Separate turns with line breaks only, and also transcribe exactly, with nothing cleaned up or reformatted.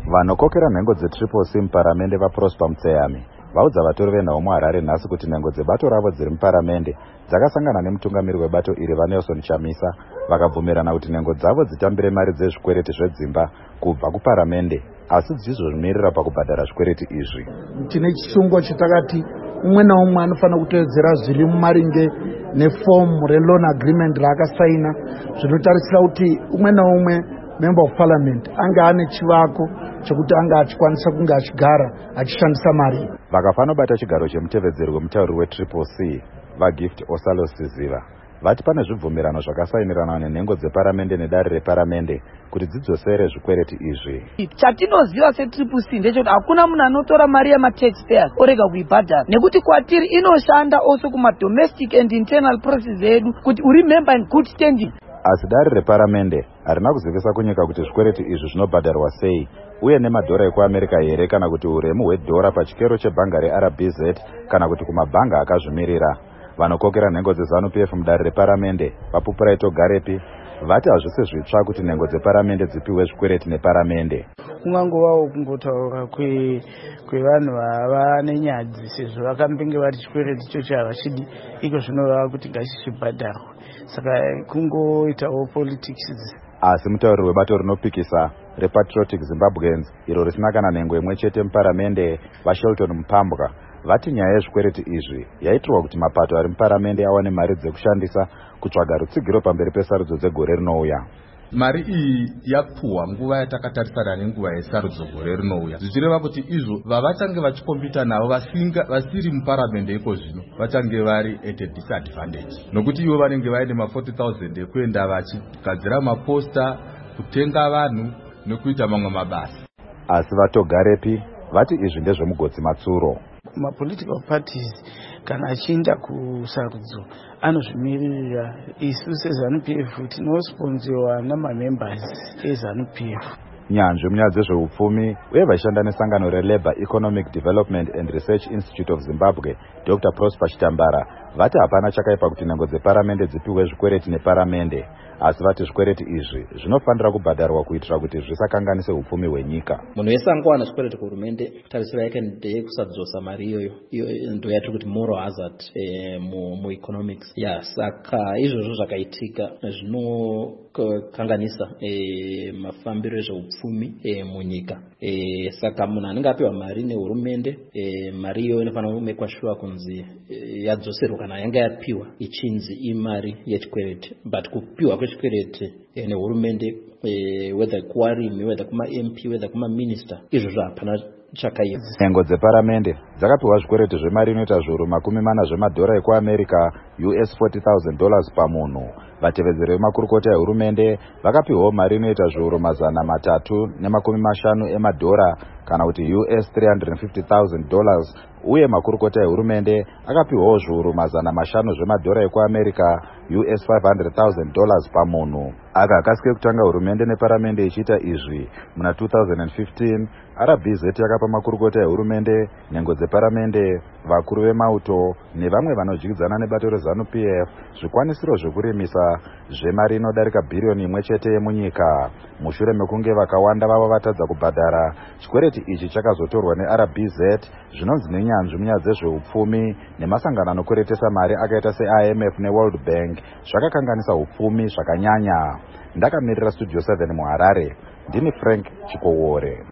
Vanokokera nhengo dzetriple C muparamende vaProsper Mutseyami vaudza vatori venhau muHarare nhasi kuti nhengo dzebato ravo dziri muparamende dzakasangana nemutungamiri webato iri vaNelson Chamisa vakabvumirana kuti nhengo dzavo dzitambire mari dzezvikwereti zvedzimba kubva kuparamende asi dzichizozvimirira pakubhadhara zvikwereti izvi.
Tine chisungo chatakati umwe naumwe anofanira kuteedzera zviri mumaringe nefomu reloan agreement raakasaina zvinotarisira kuti umwe naumwe member of parliament anga ane chivako chekuti anga achikwanisa kunge achigara achishandisa mari.
Vakafanobata chigaro chemutevedzeri wemutauri wetriple C vaGift Osalo Siziva vati pane zvibvumirano zvakasainirana nenhengo dzeparamende nedare reparamende kuti dzidzosere zvikwereti izvi.
Chatinoziva setriple C ndechoti hakuna munhu anotora mari yemataxpayers orega kuibhadhara nekuti kwatiri inoshanda also kumadomestic and internal process edu kuti uri member in good standing.
Asi dare reparamende harina kuzivisa kunyika kuti zvikwereti izvi zvinobhadharwa sei uye nemadhora ekuAmerica here kana kuti uremu hwedhora pachikero chebhanga reR B Z kana kuti kumabhanga akazvimirira. Vanokokera nhengo dzeZANU P F mudare reparamende vaPupuraito Garepi vati hazvisi zvitsva kuti nhengo dzeparamende dzipiwe zvikwereti neparamende.
Kungangovawo kungotaura kwevanhu vava nenyadzi sezvo vakambenge vari chikwereti ichocho havachidi iko zvinoreva kuti ngachichibhadharwa saka kungoitawo politics.
Asi mutauri webato rinopikisa rePatriotic Zimbabweans iro risina kana nhengo imwe chete muparamende vaShelton Mupambwa vati nyaya yezvikwereti izvi yaitirwa kuti mapato ari muparamende awane mari dzekushandisa kutsvaga rutsigiro pamberi pesarudzo dzegore rinouya.
Mari iyi yapuwa nguva yatakatarisana nenguva yesarudzo gore rinouya zvichireva kuti izvo vavachange vachikombita navo vasinga vasiri muparamende iko zvino vachange vari at a disadvantage nokuti ivo vanenge vaine ma forty thousand ekuenda vachigadzira maposta kutenga vanhu nekuita mamwe mabasa.
Asi vatogarepi vati izvi ndezvemugodzi matsuro.
Mapolitical parties kana achienda kusarudzo anozvimirira. Isu seZANU P F tinosponziwa namamembers eZANU P F.
Nyanzvi munyaya dzezveupfumi uye vaishanda nesangano reLabour Economic Development and Research Institute of Zimbabwe Doctor Prosper Chitambara vati hapana chakaipa kuti nhengo dzeparamende dzipiwe zvikwereti neparamende asi vati zvikwereti izvi zvinofanira kubhadharwa kuitira kuti zvisakanganise upfumi hwenyika.
Munhu wese angowana zvikwereti kuhurumende tarisira yake ndeyekusadzosha mari iyoyo iyo ndo yatiri kuti moral hazard eh, mu, mu economics ya saka izvozvo zvakaitika zvinokanganisa eh, mafambiro ezveupfumi eh, munyika eh, saka munhu anenge apiwa mari nehurumende eh, mari iyoyo inofanira kumekwa sure kunzi eh, yadzoserwa kana yanga yapiwa ichinzi imari yechikwereti but kupiwa kwechikwereti eh, nehurumende eh, whether kuwarimi whether kuma M P whether kuma minister izvozvo hapana chakaipa.
Nhengo dzeparamende dzakapiwa zvikwereti zvemari inoita zviuru makumi mana zvemadhora ekuAmerica U S forty thousand dollars pamunhu. Vatevedzeri vemakurukota ehurumende vakapiwawo mari inoita zviuru mazana matatu nemakumi mashanu emadhora kana kuti U S three hundred fifty thousand dollars uye makurukota ehurumende akapiwawo zviuru mazana mashanu zvemadhora ekuAmerica U S five hundred thousand dollars pamunhu. Aka akasike kutanga hurumende neparamende ichiita izvi muna two thousand fifteen R B Z yakapa makurukota ehurumende, nhengo dzeparamende, vakuru vemauto nevamwe vanodyidzana nebato reZANU P F zvikwanisiro zvekurimisa zvemari inodarika bhiriyoni imwe chete yemunyika. Mushure mekunge vakawanda vavo vatadza kubhadhara, chikwereti ichi chakazotorwa neR B Z zvinonzi nenyanzvi munyaya dzezveupfumi nemasangano anokweretesa mari akaita seI M F neWorld Bank zvakakanganisa upfumi zvakanyanya. Ndakamirira Studio seven muHarare, ndini Frank Chikowore.